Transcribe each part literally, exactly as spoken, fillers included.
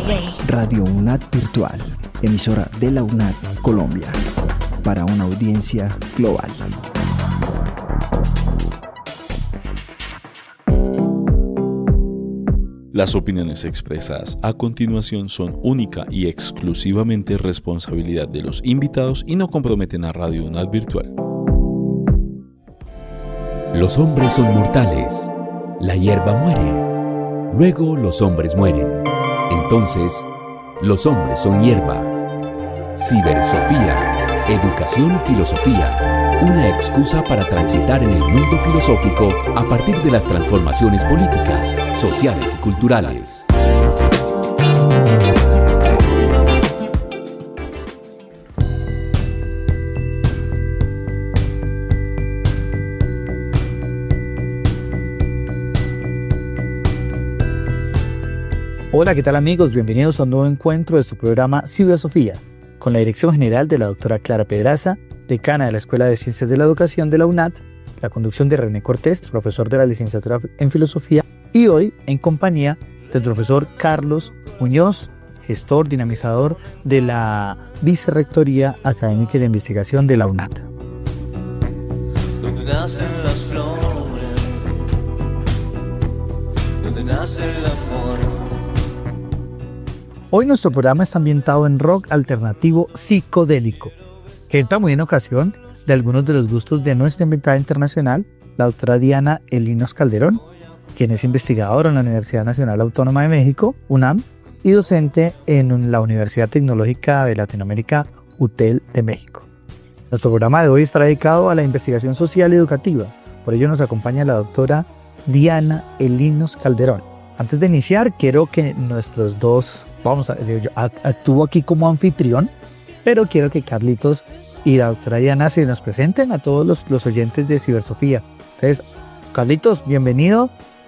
Radio UNAD Virtual, emisora de la UNAD Colombia, para una audiencia global. Las opiniones expresadas a continuación son única y exclusivamente responsabilidad de los invitados y no comprometen a Radio UNAD Virtual. Los hombres son mortales. La hierba muere. Luego los hombres mueren. Entonces, los hombres son hierba. Cibersofía, educación y filosofía. Una excusa para transitar en el mundo filosófico a partir de las transformaciones políticas, sociales y culturales. Hola, ¿qué tal amigos? Bienvenidos a un nuevo encuentro de su programa Cibersofía, con la dirección general de la doctora Clara Pedraza, decana de la Escuela de Ciencias de la Educación de la UNAD, la conducción de René Cortés, profesor de la licenciatura en Filosofía, y hoy en compañía del profesor Carlos Muñoz, gestor dinamizador de la Vicerrectoría Académica de Investigación de la UNAD. Donde nacen las flores, donde nace el amor. Hoy nuestro programa está ambientado en rock alternativo psicodélico, que entra muy en ocasión de algunos de los gustos de nuestra invitada internacional, la doctora Diana Elinos Calderón, quien es investigadora en la Universidad Nacional Autónoma de México, UNAM, y docente en la Universidad Tecnológica de Latinoamérica, U T E L de México. Nuestro programa de hoy está dedicado a la investigación social y educativa, por ello nos acompaña la doctora Diana Elinos Calderón. Antes de iniciar, quiero que nuestros dos, vamos a, yo actúo aquí como anfitrión, pero quiero que Carlitos y la doctora Diana se nos presenten a todos los, los oyentes de Cibersofía. Entonces, Carlitos, bienvenido.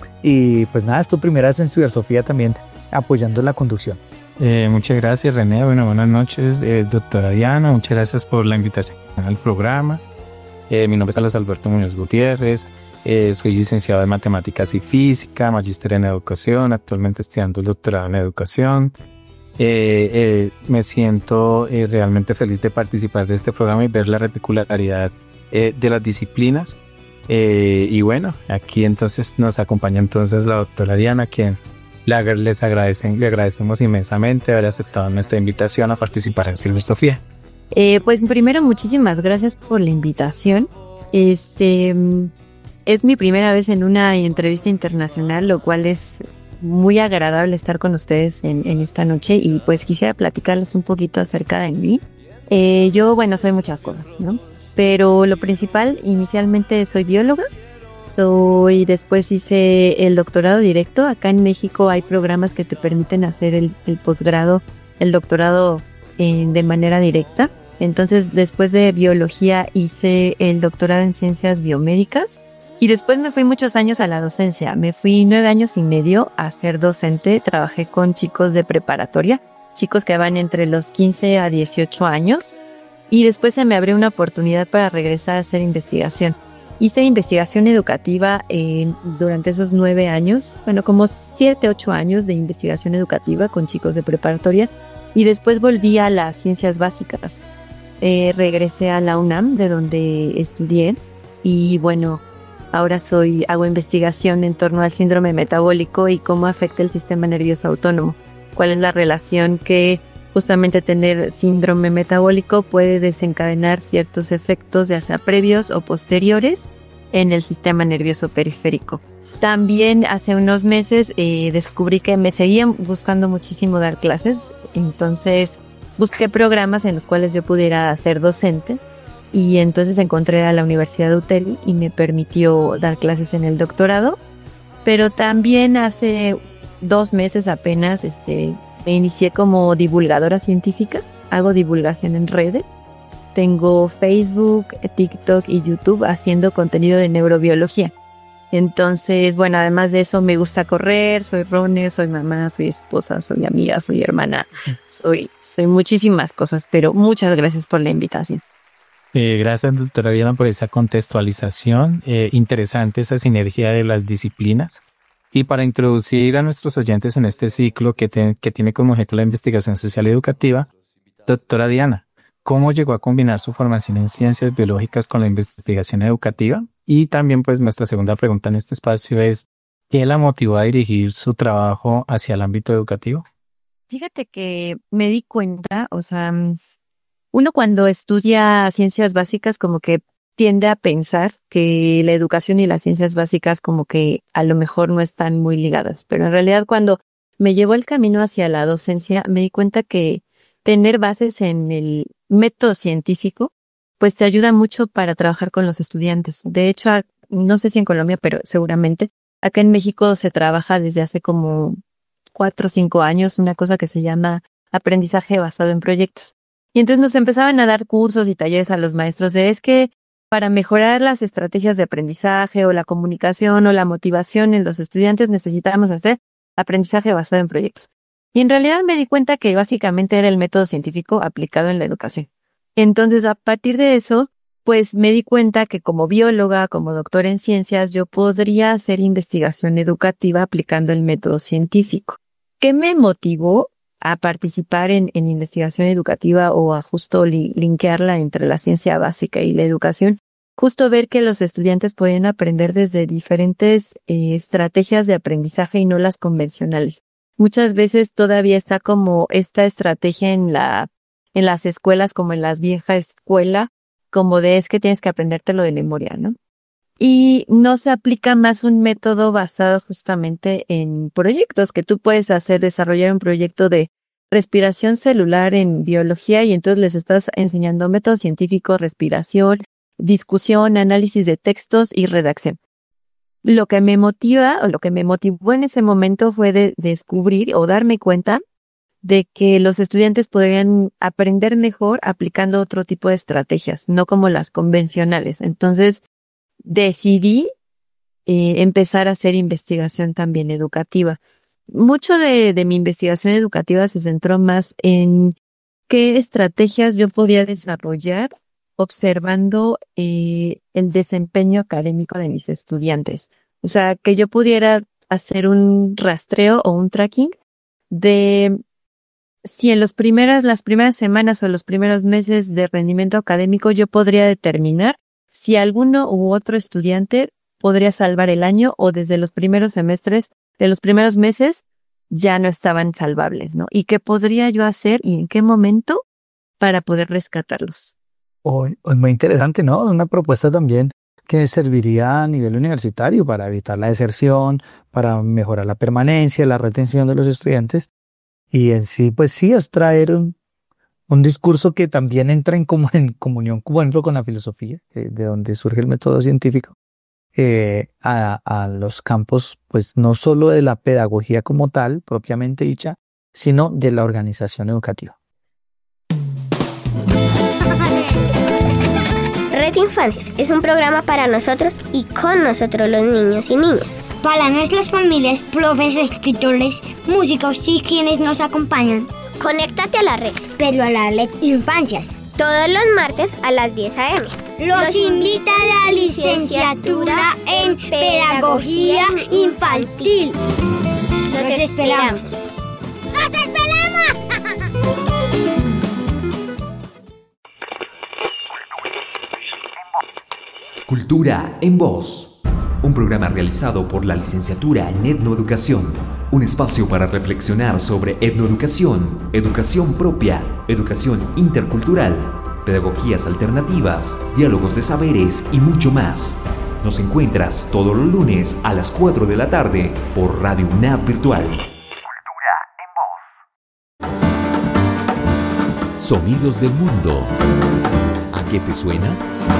Y pues nada, es tu primera vez en Cibersofía también apoyando la conducción. Eh, muchas gracias, René. Bueno, buenas noches, eh, doctora Diana. Muchas gracias por la invitación al programa. Eh, mi nombre es Carlos Alberto Muñoz Gutiérrez. Eh, soy licenciado en Matemáticas y Física, magíster en Educación, actualmente estudiando el doctorado en Educación. Eh, eh, me siento eh, realmente feliz de participar de este programa y ver la particularidad eh, de las disciplinas. Eh, y bueno, aquí entonces nos acompaña entonces la doctora Diana, quien le, les agradecen, le agradecemos inmensamente haber aceptado nuestra invitación a participar en Cibersofía. Eh, pues primero, muchísimas gracias por la invitación. Este... Es mi primera vez en una entrevista internacional, lo cual es muy agradable estar con ustedes en, en esta noche y pues quisiera platicarles un poquito acerca de mí. Eh, yo, bueno, soy muchas cosas, ¿no? Pero lo principal, inicialmente soy bióloga, soy, después hice el doctorado directo. Acá en México hay programas que te permiten hacer el, el posgrado, el doctorado eh, de manera directa. Entonces, después de biología hice el doctorado en ciencias biomédicas. Y después me fui muchos años a la docencia. Me fui nueve años y medio a ser docente. Trabajé con chicos de preparatoria, chicos que van entre los quince a dieciocho años. Y después se me abrió una oportunidad para regresar a hacer investigación. Hice investigación educativa eh, durante esos nueve años, bueno, como siete, ocho años de investigación educativa con chicos de preparatoria. Y después volví a las ciencias básicas. Eh, regresé a la UNAM, de donde estudié. Y bueno, ahora soy, hago investigación en torno al síndrome metabólico y cómo afecta el sistema nervioso autónomo. Cuál es la relación que justamente tener síndrome metabólico puede desencadenar ciertos efectos, ya sea previos o posteriores, en el sistema nervioso periférico. También hace unos meses eh, descubrí que me seguían buscando muchísimo dar clases, entonces busqué programas en los cuales yo pudiera ser docente. Y entonces encontré a la Universidad de U T E L y me permitió dar clases en el doctorado. Pero también hace dos meses apenas este, me inicié como divulgadora científica. Hago divulgación en redes. Tengo Facebook, TikTok y YouTube haciendo contenido de neurobiología. Entonces, bueno, además de eso me gusta correr, soy runner, soy mamá, soy esposa, soy amiga, soy hermana. Soy, soy muchísimas cosas, pero muchas gracias por la invitación. Eh, gracias, doctora Diana, por esa contextualización. Eh, interesante esa sinergia de las disciplinas. Y para introducir a nuestros oyentes en este ciclo que, te, que tiene como objeto la investigación social y educativa, doctora Diana, ¿cómo llegó a combinar su formación en ciencias biológicas con la investigación educativa? Y también pues nuestra segunda pregunta en este espacio es, ¿qué la motivó a dirigir su trabajo hacia el ámbito educativo? Fíjate que me di cuenta, o sea, uno cuando estudia ciencias básicas como que tiende a pensar que la educación y las ciencias básicas como que a lo mejor no están muy ligadas, pero en realidad cuando me llevó el camino hacia la docencia me di cuenta que tener bases en el método científico pues te ayuda mucho para trabajar con los estudiantes. De hecho, no sé si en Colombia, pero seguramente acá en México se trabaja desde hace como cuatro o cinco años una cosa que se llama aprendizaje basado en proyectos. Y entonces nos empezaban a dar cursos y talleres a los maestros de es que para mejorar las estrategias de aprendizaje o la comunicación o la motivación en los estudiantes necesitamos hacer aprendizaje basado en proyectos. Y en realidad me di cuenta que básicamente era el método científico aplicado en la educación. Entonces, a partir de eso, pues me di cuenta que como bióloga, como doctora en ciencias, yo podría hacer investigación educativa aplicando el método científico. ¿Qué me motivó a participar en, en investigación educativa o a justo li, linkearla entre la ciencia básica y la educación? Justo ver que los estudiantes pueden aprender desde diferentes eh, estrategias de aprendizaje y no las convencionales. Muchas veces todavía está como esta estrategia en la en las escuelas, como en las viejas escuelas, como de es que tienes que aprendértelo de memoria, ¿no? Y no se aplica más un método basado justamente en proyectos que tú puedes hacer, desarrollar un proyecto de respiración celular en biología y entonces les estás enseñando método científico, respiración, discusión, análisis de textos y redacción. Lo que me motiva o lo que me motivó en ese momento fue de descubrir o darme cuenta de que los estudiantes podrían aprender mejor aplicando otro tipo de estrategias, no como las convencionales. Entonces, decidí eh, empezar a hacer investigación también educativa. Mucho de, de mi investigación educativa se centró más en qué estrategias yo podía desarrollar observando eh, el desempeño académico de mis estudiantes. O sea, que yo pudiera hacer un rastreo o un tracking de si en los primeras, las primeras semanas o los primeros meses de rendimiento académico yo podría determinar si alguno u otro estudiante podría salvar el año o desde los primeros semestres, de los primeros meses, ya no estaban salvables, ¿no? Y qué podría yo hacer y en qué momento para poder rescatarlos. Oh, es muy interesante, ¿no? Una propuesta también que serviría a nivel universitario para evitar la deserción, para mejorar la permanencia, la retención de los estudiantes. Y en sí, pues sí, es traer un, un discurso que también entra en, como, en comunión, por ejemplo, con la filosofía, eh, de donde surge el método científico, eh, a, a los campos, pues no solo de la pedagogía como tal, propiamente dicha, sino de la organización educativa. Red Infancias es un programa para nosotros y con nosotros los niños y niñas. Para nuestras familias, profes, escritores, músicos y quienes nos acompañan. Conéctate a la red. Pero a la Red Infancias. Todos los martes a las diez a eme. Los invita a la licenciatura en Pedagogía Infantil. Los, Los esperamos. ¡Los esperamos! Cultura en Voz. Un programa realizado por la licenciatura en Etnoeducación. Un espacio para reflexionar sobre etnoeducación, educación propia, educación intercultural, pedagogías alternativas, diálogos de saberes y mucho más. Nos encuentras todos los lunes a las cuatro de la tarde por Radio UNAD Virtual. Cultura en Voz. Sonidos del mundo. ¿A qué te suena?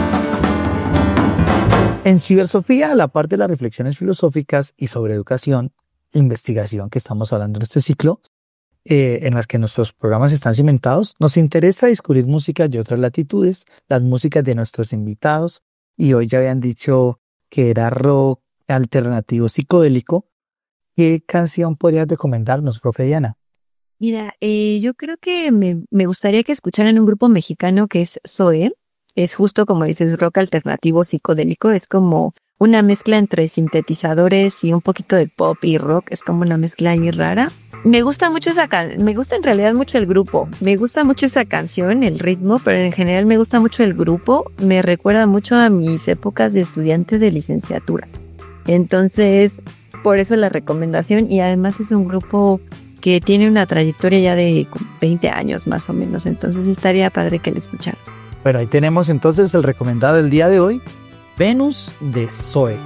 En Cibersofía, a la parte de las reflexiones filosóficas y sobre educación, investigación que estamos hablando en este ciclo, eh, en las que nuestros programas están cimentados, nos interesa descubrir músicas de otras latitudes, las músicas de nuestros invitados, y hoy ya habían dicho que era rock alternativo psicodélico. ¿Qué canción podrías recomendarnos, profe Diana? Mira, eh, yo creo que me, me gustaría que escucharan un grupo mexicano que es Zoé. Es justo como dices, rock alternativo psicodélico. Es como una mezcla entre sintetizadores y un poquito de pop y rock, es como una mezcla ahí rara. Me gusta mucho esa can- me gusta en realidad mucho el grupo, me gusta mucho esa canción, el ritmo, pero en general me gusta mucho el grupo, me recuerda mucho a mis épocas de estudiante de licenciatura. Entonces, por eso la recomendación, y además es un grupo que tiene una trayectoria ya de veinte años más o menos, entonces estaría padre que lo escucharan. Bueno, ahí tenemos entonces el recomendado del día de hoy, Venus de Zoe.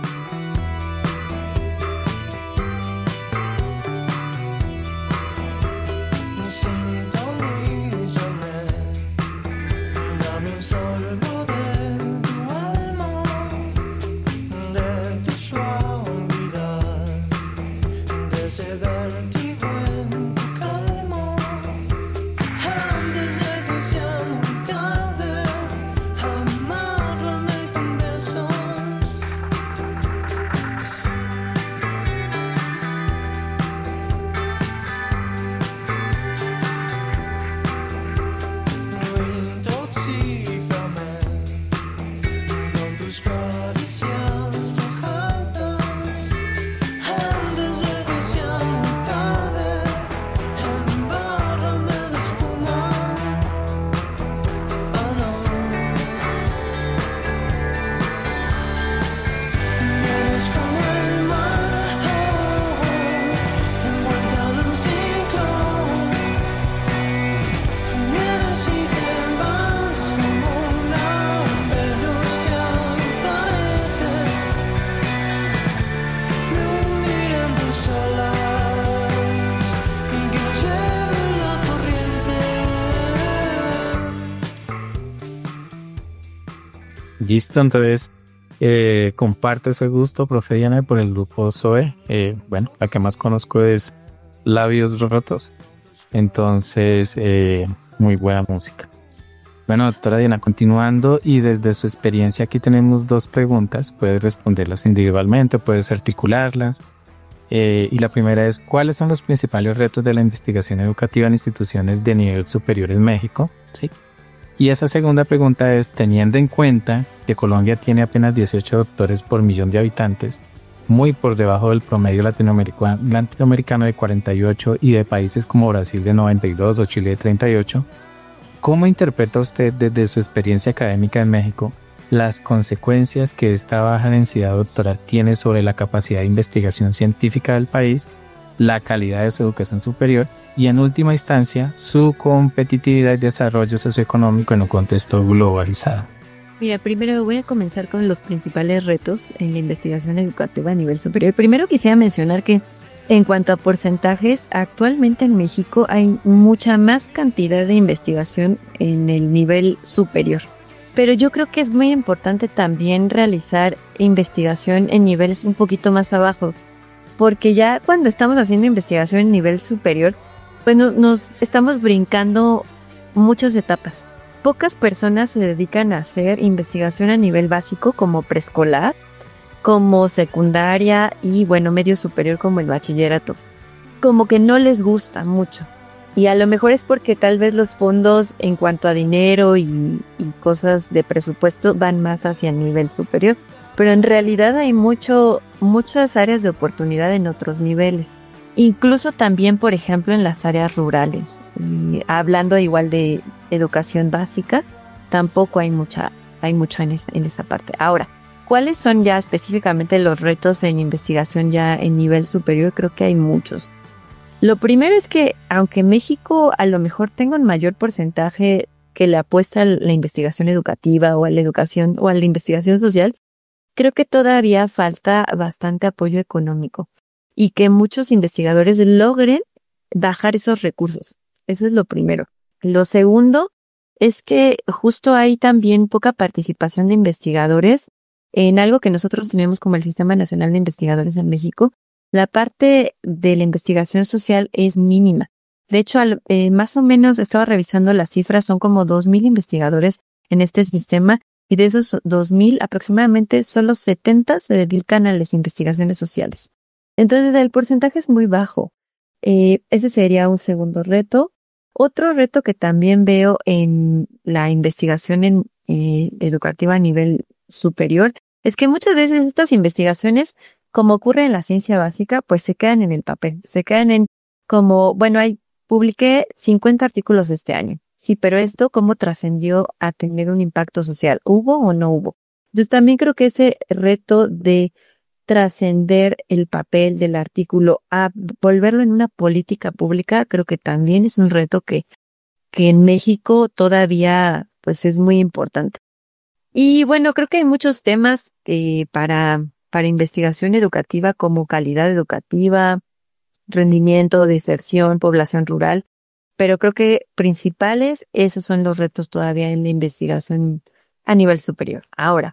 Listo, entonces eh, comparto ese gusto, profe Diana, por el grupo Zoe. Eh, bueno, la que más conozco es Labios Rotos. Entonces, eh, muy buena música. Bueno, doctora Diana, continuando, y desde su experiencia aquí tenemos dos preguntas. Puedes responderlas individualmente, puedes articularlas. Eh, y la primera es, ¿cuáles son los principales retos de la investigación educativa en instituciones de nivel superior en México? Sí. Y esa segunda pregunta es, teniendo en cuenta que Colombia tiene apenas dieciocho doctores por millón de habitantes, muy por debajo del promedio latinoamericano, latinoamericano de cuarenta y ocho y de países como Brasil de noventa y dos o Chile de treinta y ocho, ¿cómo interpreta usted desde su experiencia académica en México las consecuencias que esta baja densidad doctoral tiene sobre la capacidad de investigación científica del país, la calidad de su educación superior y, en última instancia, su competitividad y desarrollo socioeconómico en un contexto globalizado? Mira, primero voy a comenzar con los principales retos en la investigación educativa a nivel superior. Primero quisiera mencionar que en cuanto a porcentajes, actualmente en México hay mucha más cantidad de investigación en el nivel superior. Pero yo creo que es muy importante también realizar investigación en niveles un poquito más abajo, porque ya cuando estamos haciendo investigación en nivel superior, pues no, nos estamos brincando muchas etapas. Pocas personas se dedican a hacer investigación a nivel básico como preescolar, como secundaria y bueno, medio superior como el bachillerato. Como que no les gusta mucho. Y a lo mejor es porque tal vez los fondos en cuanto a dinero y, y cosas de presupuesto van más hacia el nivel superior. Pero en realidad hay mucho, muchas áreas de oportunidad en otros niveles. Incluso también, por ejemplo, en las áreas rurales. Y hablando igual de educación básica, tampoco hay mucha, hay mucho en esa, en esa parte. Ahora, ¿cuáles son ya específicamente los retos en investigación ya en nivel superior? Creo que hay muchos. Lo primero es que, aunque México a lo mejor tenga un mayor porcentaje que le apuesta a la investigación educativa o a la educación o a la investigación social, creo que todavía falta bastante apoyo económico y que muchos investigadores logren bajar esos recursos. Eso es lo primero. Lo segundo es que justo hay también poca participación de investigadores en algo que nosotros tenemos como el Sistema Nacional de Investigadores en México. La parte de la investigación social es mínima. De hecho, al, eh, más o menos estaba revisando las cifras, son como dos mil investigadores en este sistema y de esos dos mil aproximadamente solo setenta se dedican a las investigaciones sociales. Entonces el porcentaje es muy bajo. Eh, ese sería un segundo reto. Otro reto que también veo en la investigación en, eh, educativa a nivel superior es que muchas veces estas investigaciones, como ocurre en la ciencia básica, pues se quedan en el papel, se quedan en como, bueno, hay, publiqué cincuenta artículos este año. Sí, pero esto, ¿cómo trascendió a tener un impacto social? ¿Hubo o no hubo? Entonces también creo que ese reto de trascender el papel del artículo a volverlo en una política pública, creo que también es un reto que, que en México todavía pues es muy importante. Y bueno, creo que hay muchos temas eh, para, para investigación educativa como calidad educativa, rendimiento, deserción, población rural, pero creo que principales, esos son los retos todavía en la investigación a nivel superior. Ahora,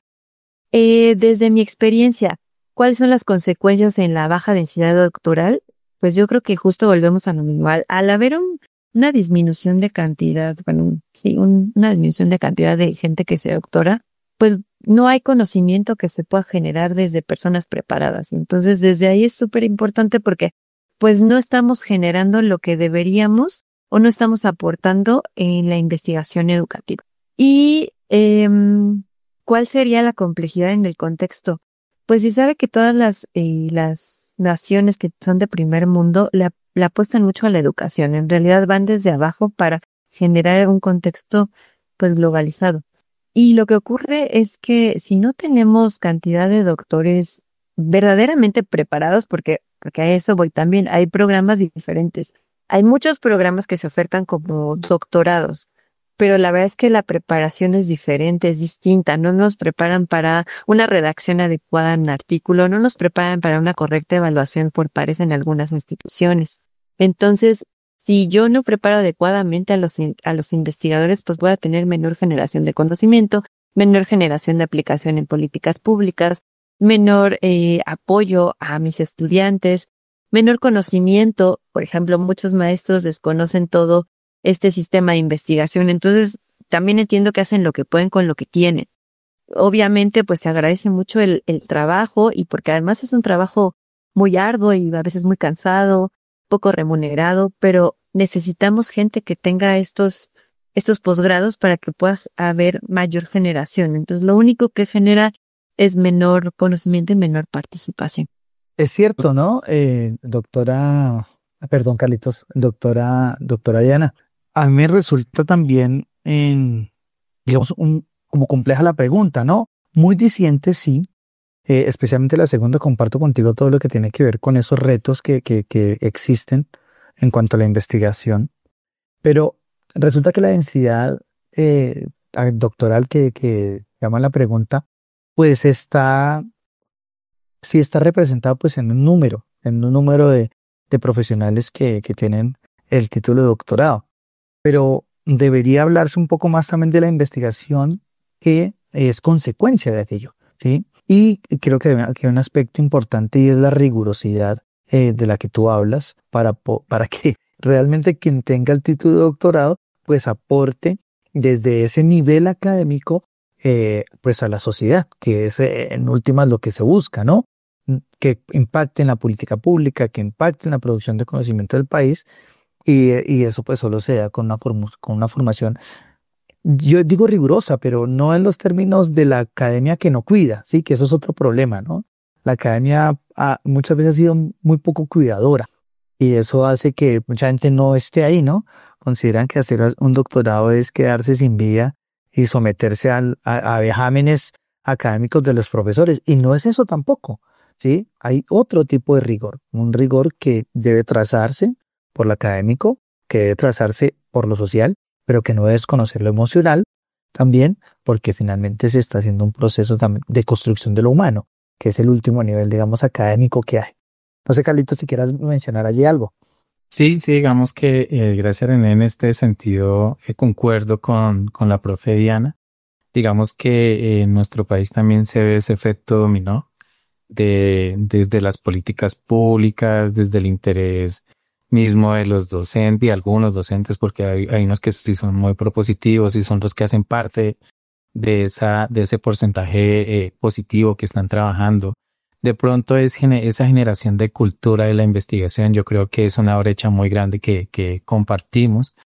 eh, desde mi experiencia, ¿cuáles son las consecuencias en la baja densidad doctoral? Pues yo creo que justo volvemos a lo mismo. Al, al haber un, una disminución de cantidad, bueno, sí, un, una disminución de cantidad de gente que se doctora, pues no hay conocimiento que se pueda generar desde personas preparadas. Entonces, desde ahí es súper importante porque pues no estamos generando lo que deberíamos o no estamos aportando en la investigación educativa. Y, eh, ¿cuál sería la complejidad en el contexto? Pues si sabe que todas las, eh, las naciones que son de primer mundo le, le apuestan mucho a la educación. En realidad van desde abajo para generar un contexto pues globalizado. Y lo que ocurre es que si no tenemos cantidad de doctores verdaderamente preparados, porque, porque a eso voy también, hay programas diferentes. Hay muchos programas que se ofertan como doctorados, pero la verdad es que la preparación es diferente, es distinta. No nos preparan para una redacción adecuada en un artículo, no nos preparan para una correcta evaluación por pares en algunas instituciones. Entonces, si yo no preparo adecuadamente a los, a los investigadores, pues voy a tener menor generación de conocimiento, menor generación de aplicación en políticas públicas, menor eh, apoyo a mis estudiantes, menor conocimiento. Por ejemplo, muchos maestros desconocen todo este sistema de investigación. Entonces, también entiendo que hacen lo que pueden con lo que tienen. Obviamente, pues se agradece mucho el, el trabajo y porque además es un trabajo muy arduo y a veces muy cansado, poco remunerado, pero necesitamos gente que tenga estos, estos posgrados para que pueda haber mayor generación. Entonces, lo único que genera es menor conocimiento y menor participación. Es cierto, ¿no? Eh, doctora, perdón, Carlitos, doctora, doctora Diana, a mí me resulta también, en, digamos, un, como compleja la pregunta, ¿no? Muy diciente, sí, eh, especialmente la segunda, comparto contigo todo lo que tiene que ver con esos retos que, que, que existen en cuanto a la investigación, pero resulta que la densidad eh, doctoral que, que llama la pregunta, pues está... sí está representado pues en un número, en un número de, de profesionales que, que tienen el título de doctorado. Pero debería hablarse un poco más también de la investigación que es consecuencia de aquello, ¿sí? Y creo que aquí hay un aspecto importante y es la rigurosidad eh, de la que tú hablas para, para que realmente quien tenga el título de doctorado pues aporte desde ese nivel académico Eh, pues a la sociedad, que es eh, en últimas lo que se busca, ¿no? Que impacte en la política pública, que impacte en la producción de conocimiento del país, y, y eso pues solo se da con una, con una formación, yo digo rigurosa, pero no en los términos de la academia que no cuida, sí, que eso es otro problema, ¿no? La academia ha, muchas veces ha sido muy poco cuidadora, y eso hace que mucha gente no esté ahí, ¿no? Consideran que hacer un doctorado es quedarse sin vida y someterse a, a, a vejámenes académicos de los profesores. Y no es eso tampoco, ¿sí? Hay otro tipo de rigor, un rigor que debe trazarse por lo académico, que debe trazarse por lo social, pero que no debe desconocer lo emocional también, porque finalmente se está haciendo un proceso también de construcción de lo humano, que es el último nivel, digamos, académico que hay. No sé, Carlitos, si quieras mencionar allí algo. Sí, sí, digamos que eh, gracias René, en este sentido eh, concuerdo con, con la profe Diana. Digamos que eh, en nuestro país también se ve ese efecto dominó de, desde las políticas públicas, desde el interés mismo de los docentes y algunos docentes, porque hay, hay unos que sí son muy propositivos y son los que hacen parte de esa, de ese porcentaje eh, positivo que están trabajando. De pronto es esa generación de cultura de la investigación, yo creo que es una brecha muy grande que, que compartimos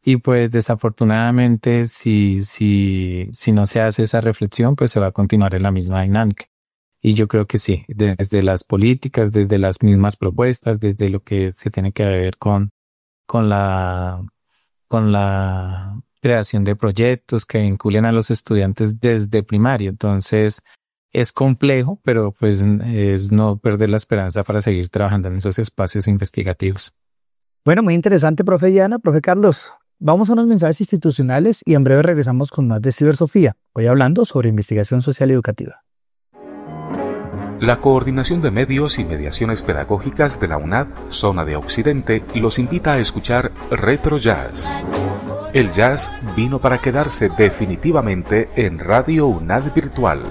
Y pues desafortunadamente si, si, si no se hace esa reflexión, pues se va a continuar en la misma dinámica. Y yo creo que sí, desde las políticas, desde las mismas propuestas, desde lo que se tiene que ver con, con la, con la creación de proyectos que vinculen a los estudiantes desde primaria. Entonces es complejo, pero pues es no perder la esperanza para seguir trabajando en esos espacios investigativos. Bueno, muy interesante, profe Diana. Profe Carlos, vamos a unos mensajes institucionales y en breve regresamos con más de Cibersofía, hoy hablando sobre investigación social y educativa. La Coordinación de Medios y Mediaciones Pedagógicas de la UNAD, Zona de Occidente, los invita a escuchar Retro Jazz. El jazz vino para quedarse definitivamente en Radio UNAD Virtual.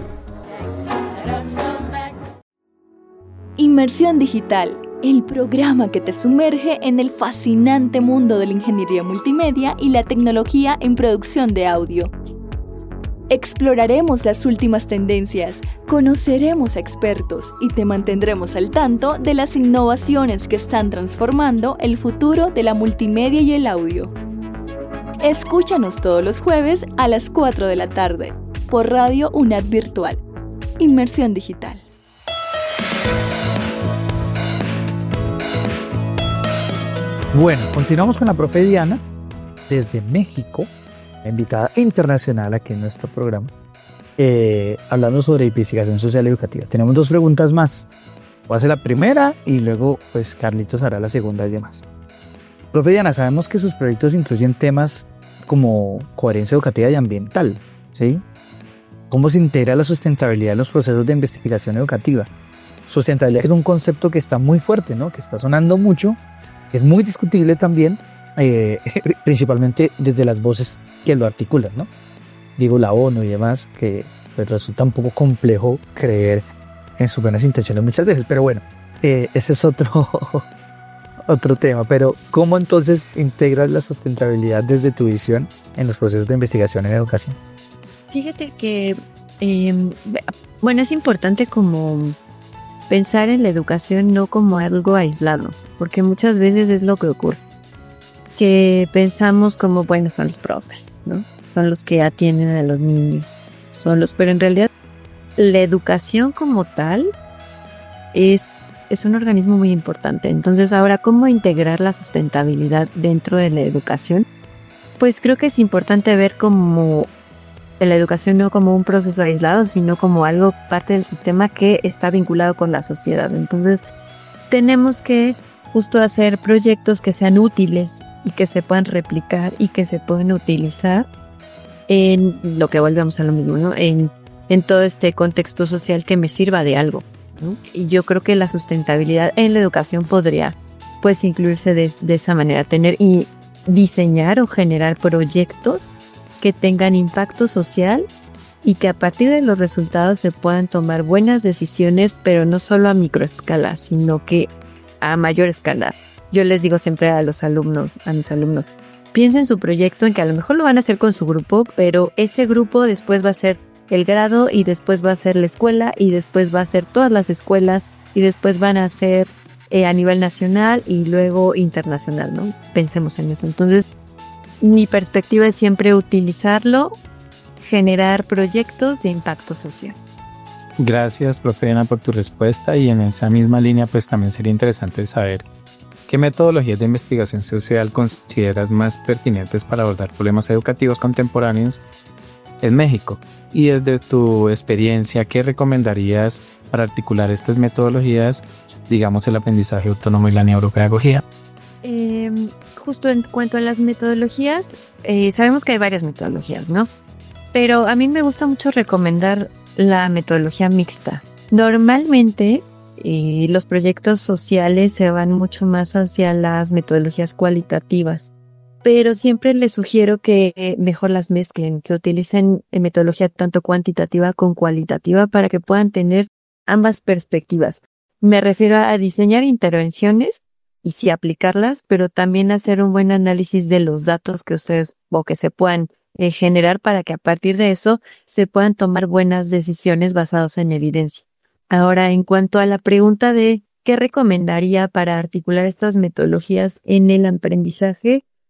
Inmersión Digital, el programa que te sumerge en el fascinante mundo de la ingeniería multimedia y la tecnología en producción de audio. Exploraremos las últimas tendencias, conoceremos a expertos y te mantendremos al tanto de las innovaciones que están transformando el futuro de la multimedia y el audio. Escúchanos todos los jueves a las cuatro de la tarde por Radio UNAD Virtual. Inmersión Digital. Bueno, continuamos con la profe Diana desde México, la invitada internacional aquí en nuestro programa, eh, hablando sobre investigación social y educativa. Tenemos dos preguntas más. Voy a hacer la primera y luego pues Carlitos hará la segunda y demás. Profe Diana, sabemos que sus proyectos incluyen temas como coherencia educativa y ambiental, ¿sí? ¿Cómo se integra la sustentabilidad en los procesos de investigación educativa? Sustentabilidad es un concepto que está muy fuerte, ¿no? Que está sonando mucho, es muy discutible también, eh, principalmente desde las voces que lo articulan, ¿no? Digo, la ONU y demás, que pues, resulta un poco complejo creer en sus buenas intenciones muchas veces, pero bueno, eh, ese es otro, otro tema. Pero ¿cómo entonces integras la sustentabilidad desde tu visión en los procesos de investigación en educación? Fíjate que, eh, bueno, es importante como pensar en la educación no como algo aislado, porque muchas veces es lo que ocurre, que pensamos como, bueno, son los profes, ¿no? Son los que atienden a los niños, son los, pero en realidad la educación como tal es, es un organismo muy importante. Entonces ahora, ¿cómo integrar la sustentabilidad dentro de la educación? Pues creo que es importante ver como la educación no como un proceso aislado, sino como algo parte del sistema que está vinculado con la sociedad. Entonces tenemos que justo hacer proyectos que sean útiles y que se puedan replicar y que se puedan utilizar en lo que volvemos a lo mismo, ¿no? En, en todo este contexto social que me sirva de algo, ¿no? Y yo creo que la sustentabilidad en la educación podría pues incluirse de, de esa manera, tener y diseñar o generar proyectos que tengan impacto social y que a partir de los resultados se puedan tomar buenas decisiones, pero no solo a microescala, sino que a mayor escala. Yo les digo siempre a los alumnos, a mis alumnos, piensen su proyecto en que a lo mejor lo van a hacer con su grupo, pero ese grupo después va a ser el grado y después va a ser la escuela y después va a ser todas las escuelas y después van a ser eh, a nivel nacional y luego internacional, ¿no? Pensemos en eso. Entonces, mi perspectiva es siempre utilizarlo, generar proyectos de impacto social. Gracias, profe Diana, por tu respuesta, y en esa misma línea pues también sería interesante saber qué metodologías de investigación social consideras más pertinentes para abordar problemas educativos contemporáneos en México, y desde tu experiencia, ¿qué recomendarías para articular estas metodologías, digamos el aprendizaje autónomo y la neuropedagogía? Eh, justo en cuanto a las metodologías, eh, sabemos que hay varias metodologías, ¿no? Pero a mí me gusta mucho recomendar la metodología mixta. Normalmente eh, los proyectos sociales se van mucho más hacia las metodologías cualitativas, pero siempre les sugiero que eh, mejor las mezclen, que utilicen eh, metodología tanto cuantitativa como cualitativa para que puedan tener ambas perspectivas. Me refiero a diseñar intervenciones y sí aplicarlas, pero también hacer un buen análisis de los datos que ustedes o que se puedan eh, generar para que a partir de eso se puedan tomar buenas decisiones basadas en evidencia. Ahora, en cuanto a la pregunta de qué recomendaría para articular estas metodologías en el aprendizaje,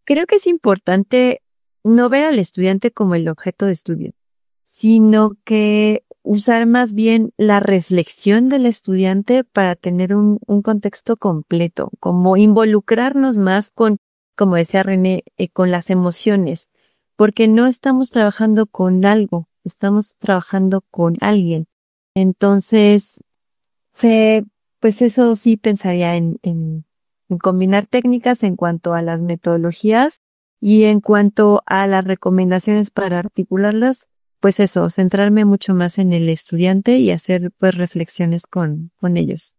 creo que es importante no ver al estudiante como el objeto de estudio, sino que usar más bien la reflexión del estudiante para tener un, un contexto completo, como involucrarnos más con, como decía René, eh, con las emociones, porque no estamos trabajando con algo, estamos trabajando con alguien. Entonces, se, pues eso sí pensaría en, en, en combinar técnicas en cuanto a las metodologías y en cuanto a las recomendaciones para articularlas, pues eso, centrarme mucho más en el estudiante y hacer pues reflexiones con, con ellos.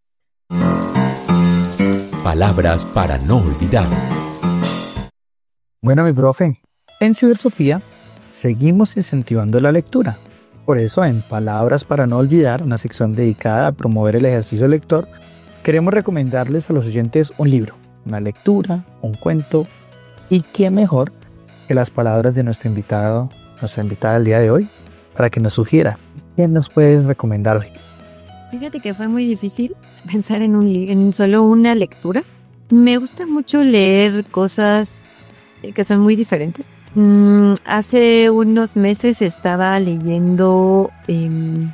Palabras para no olvidar. Bueno, mi profe, en Cibersofía seguimos incentivando la lectura. Por eso, en Palabras para no olvidar, una sección dedicada a promover el ejercicio lector, queremos recomendarles a los oyentes un libro, una lectura, un cuento, y qué mejor que las palabras de nuestro invitado, nuestra invitada del día de hoy, para que nos sugiera. ¿Qué nos puedes recomendar hoy? Fíjate que fue muy difícil pensar en, un, en solo una lectura. Me gusta mucho leer cosas que son muy diferentes. Mm, hace unos meses estaba leyendo, eh,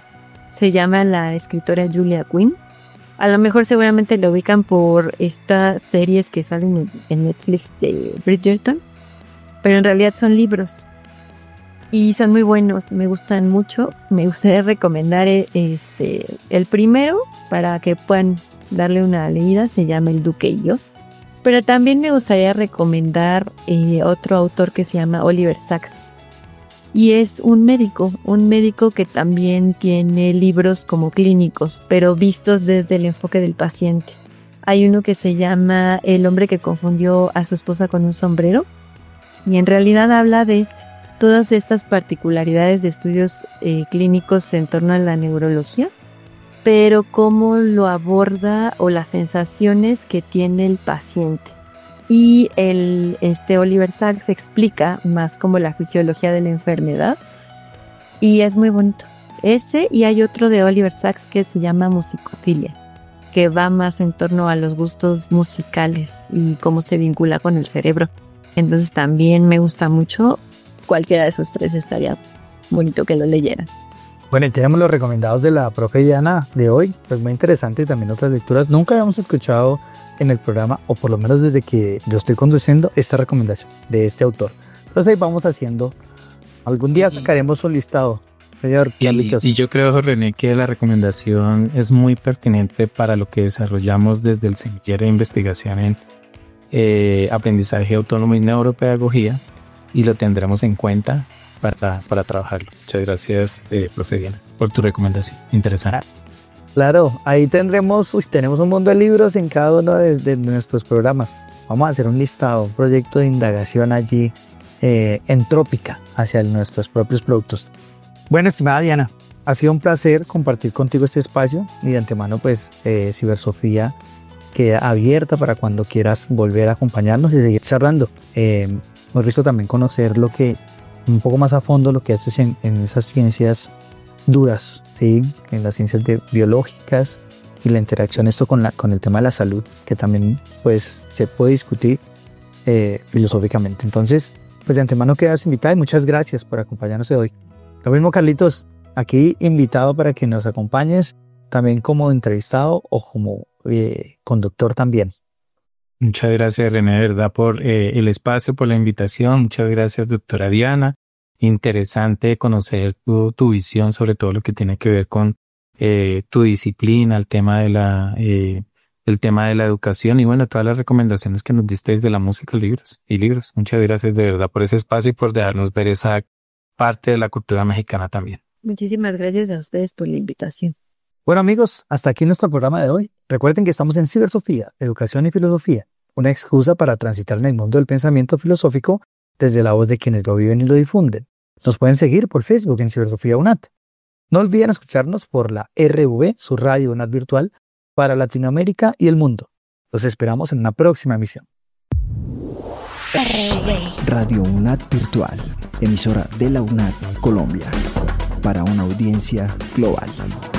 se llama la escritora Julia Quinn. A lo mejor seguramente lo ubican por estas series que salen en, en Netflix de Bridgerton, pero en realidad son libros y son muy buenos, me gustan mucho. Me gustaría recomendar este el primero para que puedan darle una leída, se llama El Duque y yo. Pero también me gustaría recomendar eh, otro autor que se llama Oliver Sacks. Y es un médico, un médico que también tiene libros como clínicos, pero vistos desde el enfoque del paciente. Hay uno que se llama El hombre que confundió a su esposa con un sombrero. Y en realidad habla de todas estas particularidades de estudios eh, clínicos en torno a la neurología, pero cómo lo aborda o las sensaciones que tiene el paciente. Y el, este Oliver Sacks explica más como la fisiología de la enfermedad y es muy bonito. Ese, y hay otro de Oliver Sacks que se llama Musicofilia, que va más en torno a los gustos musicales y cómo se vincula con el cerebro. Entonces también me gusta mucho. Cualquiera de esos tres estaría bonito que lo leyeran. Bueno, y tenemos los recomendados de la profe Diana de hoy, pues muy interesante, y también otras lecturas. Nunca habíamos escuchado en el programa, o por lo menos desde que yo estoy conduciendo, esta recomendación de este autor. Entonces ahí vamos haciendo, algún día sacaremos un listado, señor. Y, y yo creo, René, que la recomendación es muy pertinente para lo que desarrollamos desde el semillero de investigación en eh, aprendizaje autónomo y neuropedagogía, y lo tendremos en cuenta para, para trabajarlo. Muchas gracias, eh, profe Diana, por tu recomendación. Interesante. Claro, ahí tendremos, uy, tenemos un mundo de libros en cada uno de, de nuestros programas. Vamos a hacer un listado, un proyecto de indagación allí eh, entrópica hacia nuestros propios productos. Bueno, estimada Diana, ha sido un placer compartir contigo este espacio y de antemano pues eh, Cibersofía queda abierta para cuando quieras volver a acompañarnos y seguir charlando. Eh, hemos visto también conocer lo que un poco más a fondo lo que haces en, en esas ciencias duras, ¿sí? En las ciencias de, biológicas y la interacción esto con, la, con el tema de la salud, que también pues se puede discutir eh, filosóficamente. Entonces, pues de antemano quedas invitada y muchas gracias por acompañarnos hoy. Lo mismo, Carlitos, aquí invitado para que nos acompañes también como entrevistado o como eh, conductor también. Muchas gracias, René, de verdad, por eh, el espacio, por la invitación. Muchas gracias, doctora Diana. Interesante conocer tu, tu visión sobre todo lo que tiene que ver con eh, tu disciplina, el tema de la, eh, el tema de la educación y bueno, todas las recomendaciones que nos diste de la música, libros y libros. Muchas gracias de verdad por ese espacio y por dejarnos ver esa parte de la cultura mexicana también. Muchísimas gracias a ustedes por la invitación. Bueno amigos, hasta aquí nuestro programa de hoy. Recuerden que estamos en Cibersofía, Educación y Filosofía, una excusa para transitar en el mundo del pensamiento filosófico desde la voz de quienes lo viven y lo difunden. Nos pueden seguir por Facebook en Cibersofía UNAT. No olviden escucharnos por la R V, su radio UNAT virtual, para Latinoamérica y el mundo. Los esperamos en una próxima emisión. Radio UNAT virtual, emisora de la UNAT Colombia, para una audiencia global.